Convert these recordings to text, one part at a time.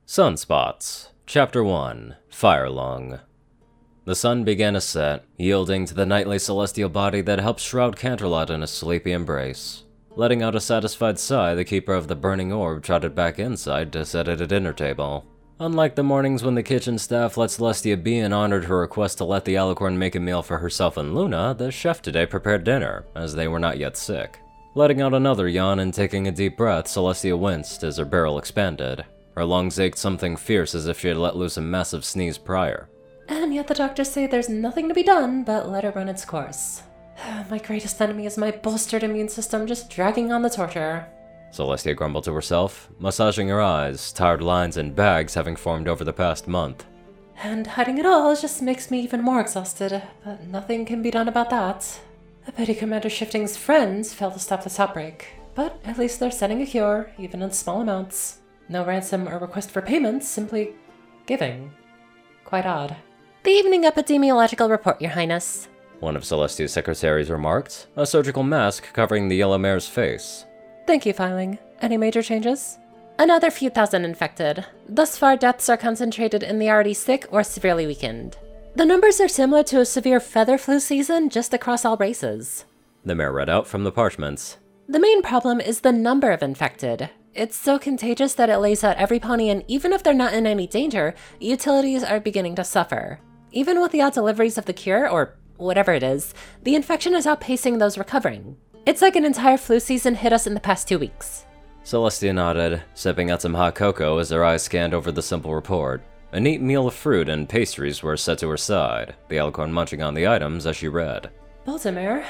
Sunspots, Chapter 1, Firelung. The sun began to set, yielding to the nightly celestial body that helped shroud Canterlot in a sleepy embrace. Letting out a satisfied sigh, the keeper of the burning orb trotted back inside to sit at a dinner table. Unlike the mornings when the kitchen staff let Celestia be and honored her request to let the Alicorn make a meal for herself and Luna, the chef today prepared dinner, as they were not yet sick. Letting out another yawn and taking a deep breath, Celestia winced as her barrel expanded. Her lungs ached something fierce as if she had let loose a massive sneeze prior. And yet the doctors say there's nothing to be done but let it run its course. My greatest enemy is my bolstered immune system just dragging on the torture. Celestia grumbled to herself, massaging her eyes, tired lines and bags having formed over the past month. And hiding it all just makes me even more exhausted, but nothing can be done about that. I pity Commander Shifting's friends failed to stop this outbreak, but at least they're sending a cure, even in small amounts. No ransom or request for payment, simply giving. Quite odd. The evening epidemiological report, Your Highness. One of Celestia's secretaries remarked, a surgical mask covering the yellow mare's face. Thank you, Filing. Any major changes? Another few thousand infected. Thus far, deaths are concentrated in the already sick or severely weakened. The numbers are similar to a severe feather flu season just across all races. The mare read out from the parchments. The main problem is the number of infected. It's so contagious that it lays out every pony, and even if they're not in any danger, utilities are beginning to suffer. Even with the odd deliveries of the cure, or whatever it is, the infection is outpacing those recovering. It's like an entire flu season hit us in the past 2 weeks. Celestia nodded, sipping at some hot cocoa as her eyes scanned over the simple report. A neat meal of fruit and pastries were set to her side, the Alicorn munching on the items as she read. Baltimore,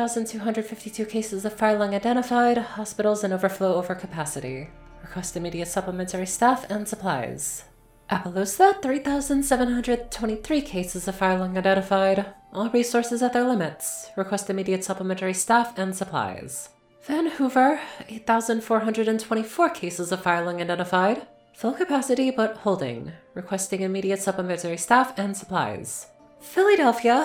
9,252 cases of fire lung identified, hospitals in overflow overcapacity. Request immediate supplementary staff and supplies. Appaloosa, 3,723 cases of fire lung identified. All resources at their limits. Request immediate supplementary staff and supplies. Van Hoover, 8,424 cases of fire lung identified. Full capacity but holding. Requesting immediate supplementary staff and supplies. Philadelphia,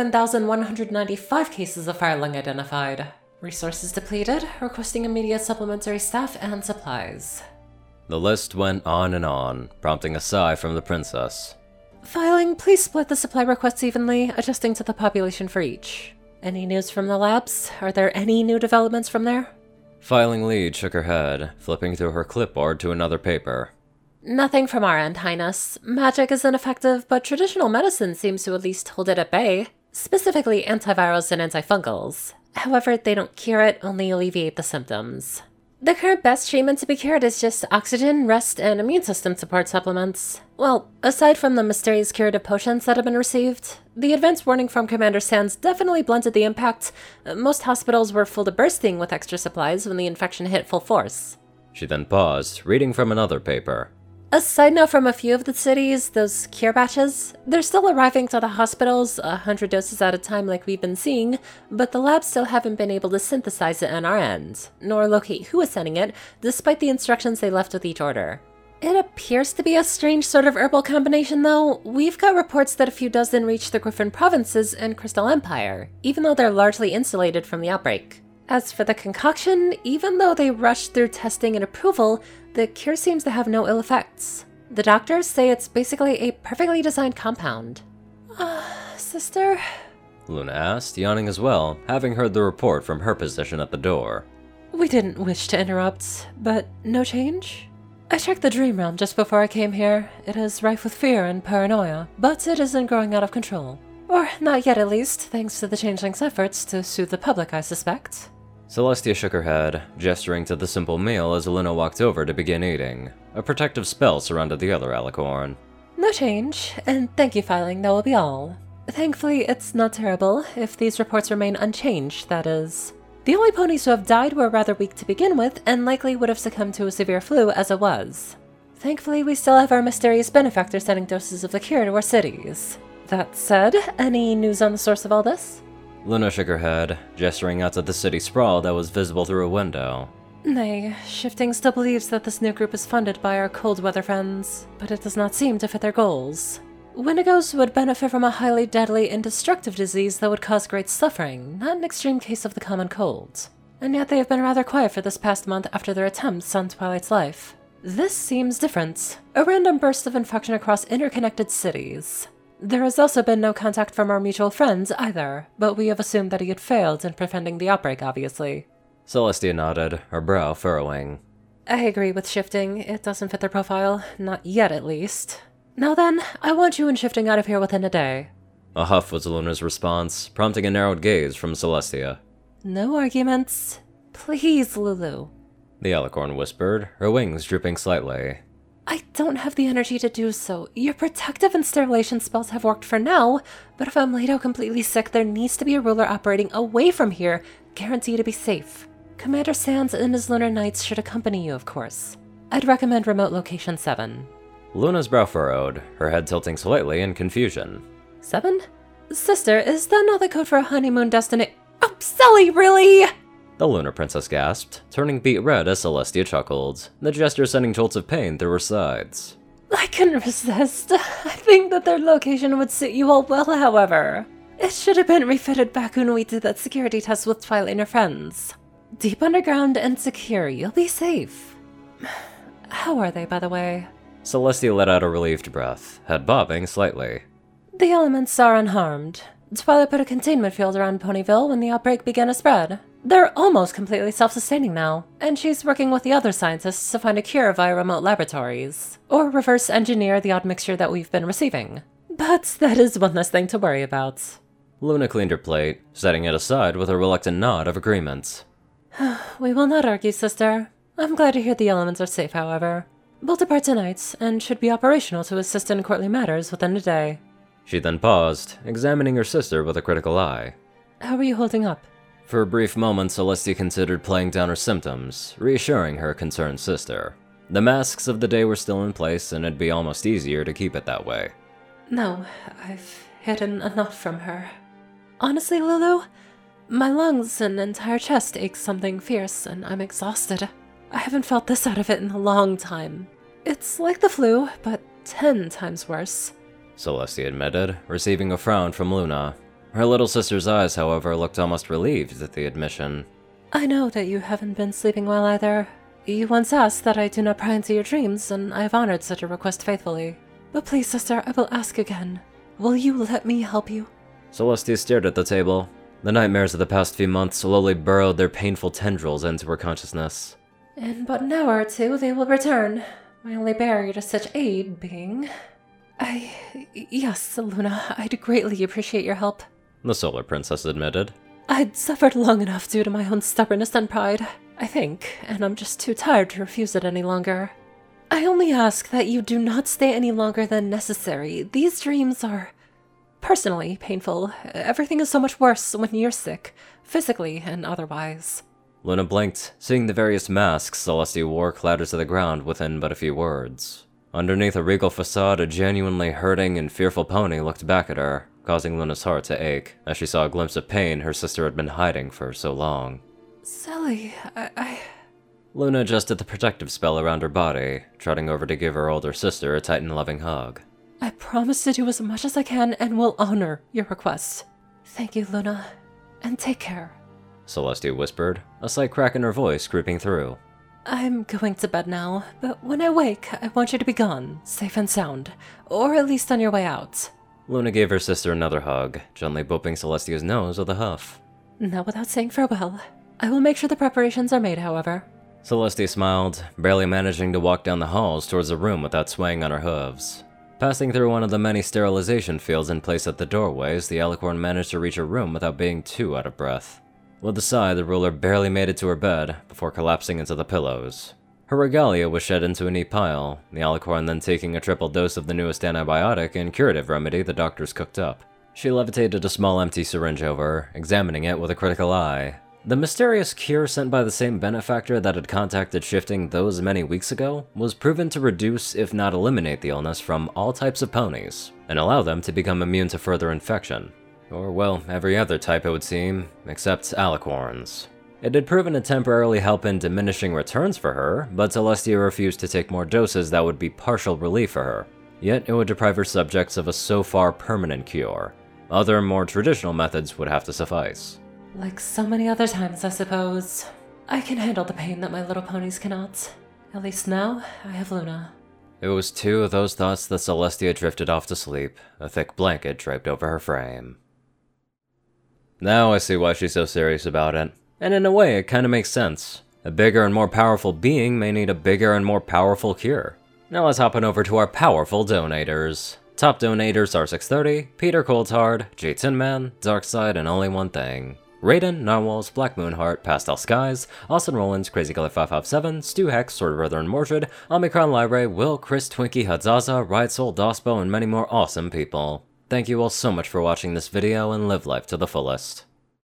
11,195 cases of fire lung identified. Resources depleted. Requesting immediate supplementary staff and supplies. The list went on and on, prompting a sigh from the princess. Filing, please split the supply requests evenly, adjusting to the population for each. Any news from the labs? Are there any new developments from there? Filing lead shook her head, flipping through her clipboard to another paper. Nothing from our end, Highness. Magic is ineffective, but traditional medicine seems to at least hold it at bay, specifically antivirals and antifungals. However, they don't cure it, only alleviate the symptoms. The current best treatment to be cured is just oxygen, rest, and immune system support supplements. Well, aside from the mysterious curative potions that have been received, the advance warning from Commander Sands definitely blunted the impact. Most hospitals were full to bursting with extra supplies when the infection hit full force. She then paused, reading from another paper. A side note from a few of the cities, those cure batches, they're still arriving to the hospitals, 100 doses at a time like we've been seeing, but the labs still haven't been able to synthesize it on our end, nor locate who is sending it, despite the instructions they left with each order. It appears to be a strange sort of herbal combination though. We've got reports that a few dozen reached the Griffin provinces and Crystal Empire, even though they're largely insulated from the outbreak. As for the concoction, even though they rushed through testing and approval, the cure seems to have no ill effects. The doctors say it's basically a perfectly designed compound. Sister? Luna asked, yawning as well, having heard the report from her position at the door. We didn't wish to interrupt, but no change? I checked the dream realm just before I came here. It is rife with fear and paranoia, but it isn't growing out of control. Or not yet at least, thanks to the Changeling's efforts to soothe the public, I suspect. Celestia shook her head, gesturing to the simple meal as Luna walked over to begin eating. A protective spell surrounded the other Alicorn. No change, and thank you, Filing, that will be all. Thankfully, it's not terrible, if these reports remain unchanged, that is. The only ponies who have died were rather weak to begin with, and likely would have succumbed to a severe flu as it was. Thankfully, we still have our mysterious benefactor sending doses of the cure to our cities. That said, any news on the source of all this? Luna shook her head, gesturing out to the city sprawl that was visible through a window. Nay, Shifting still believes that this new group is funded by our cold weather friends, but it does not seem to fit their goals. Wendigos would benefit from a highly deadly and destructive disease that would cause great suffering, not an extreme case of the common cold. And yet they have been rather quiet for this past month after their attempts on Twilight's life. This seems different. A random burst of infection across interconnected cities. There has also been no contact from our mutual friends either, but we have assumed that he had failed in preventing the outbreak, obviously. Celestia nodded, her brow furrowing. I agree with Shifting. It doesn't fit their profile. Not yet, at least. Now then, I want you and Shifting out of here within a day. A huff was Luna's response, prompting a narrowed gaze from Celestia. No arguments. Please, Lulu. The Alicorn whispered, her wings drooping slightly. I don't have the energy to do so. Your protective and sterilization spells have worked for now, but if I'm laid out completely sick, there needs to be a ruler operating away from here, guaranteed to be safe. Commander Sands and his Lunar Knights should accompany you, of course. I'd recommend remote location 7. Luna's brow furrowed, her head tilting slightly in confusion. 7? Sister, is that not the code for a honeymoon destination? Oh, Sully, really? The Lunar Princess gasped, turning beet red as Celestia chuckled, the gesture sending jolts of pain through her sides. I couldn't resist. I think that their location would suit you all well, however. It should have been refitted back when we did that security test with Twilight and her friends. Deep underground and secure, you'll be safe. How are they, by the way? Celestia let out a relieved breath, head bobbing slightly. The elements are unharmed. Twilight put a containment field around Ponyville when the outbreak began to spread. They're almost completely self-sustaining now, and she's working with the other scientists to find a cure via remote laboratories, or reverse engineer the odd mixture that we've been receiving. But that is one less thing to worry about. Luna cleaned her plate, setting it aside with a reluctant nod of agreement. We will not argue, sister. I'm glad to hear the elements are safe, however. We'll depart tonight, and should be operational to assist in courtly matters within a day. She then paused, examining her sister with a critical eye. How are you holding up? For a brief moment, Celestia considered playing down her symptoms, reassuring her concerned sister. The masks of the day were still in place, and it'd be almost easier to keep it that way. No, I've hidden enough from her. Honestly, Lulu, my lungs and entire chest ache something fierce, and I'm exhausted. I haven't felt this out of it in a long time. It's like the flu, but 10 times worse. Celestia admitted, receiving a frown from Luna. Her little sister's eyes, however, looked almost relieved at the admission. I know that you haven't been sleeping well either. You once asked that I do not pry into your dreams, and I have honored such a request faithfully. But please, sister, I will ask again. Will you let me help you? Celestia stared at the table. The nightmares of the past few months slowly burrowed their painful tendrils into her consciousness. In but an hour or two, they will return. My only barrier to such aid being... Yes, Luna, I'd greatly appreciate your help. The Solar Princess admitted. I'd suffered long enough due to my own stubbornness and pride, I think, and I'm just too tired to refuse it any longer. I only ask that you do not stay any longer than necessary. These dreams are personally painful. Everything is so much worse when you're sick, physically and otherwise. Luna blinked, seeing the various masks Celestia wore clattered to the ground within but a few words. Underneath a regal facade, a genuinely hurting and fearful pony looked back at her, causing Luna's heart to ache as she saw a glimpse of pain her sister had been hiding for so long. Sally, Luna adjusted the protective spell around her body, trotting over to give her older sister a tight and loving hug. I promise to do as much as I can and will honor your request. Thank you, Luna, and take care. Celestia whispered, a slight crack in her voice creeping through. I'm going to bed now, but when I wake, I want you to be gone, safe and sound, or at least on your way out. Luna gave her sister another hug, gently booping Celestia's nose with a huff. Not without saying farewell. I will make sure the preparations are made, however. Celestia smiled, barely managing to walk down the halls towards the room without swaying on her hooves. Passing through one of the many sterilization fields in place at the doorways, the Alicorn managed to reach her room without being too out of breath. With a sigh, the ruler barely made it to her bed before collapsing into the pillows. Her regalia was shed into a neat pile, the Alicorn then taking a triple dose of the newest antibiotic and curative remedy the doctors cooked up. She levitated a small empty syringe over, examining it with a critical eye. The mysterious cure sent by the same benefactor that had contacted Shifting those many weeks ago was proven to reduce, if not eliminate the illness from all types of ponies, and allow them to become immune to further infection. Or, well, every other type it would seem, except Alicorns. It had proven to temporarily help in diminishing returns for her, but Celestia refused to take more doses that would be partial relief for her. Yet it would deprive her subjects of a so far permanent cure. Other, more traditional methods would have to suffice. Like so many other times, I suppose. I can handle the pain that my little ponies cannot. At least now, I have Luna. It was two of those thoughts that Celestia drifted off to sleep, a thick blanket draped over her frame. Now I see why she's so serious about it. And in a way, it kinda makes sense. A bigger and more powerful being may need a bigger and more powerful cure. Now let's hop on over to our powerful donators. Top donators are 630, Peter Coldhard, J Tinman, Darkside, and Only One Thing. Raiden, Narwhals, Black Moonheart, Pastel Skies, Austin Rollins, Crazy Color 557, Stu Hex, Sword Brother and Mordred, Omicron Library, Will, Chris, Twinkie, Hadzaza, Riot Soul, Dospo, and many more awesome people. Thank you all so much for watching this video and live life to the fullest.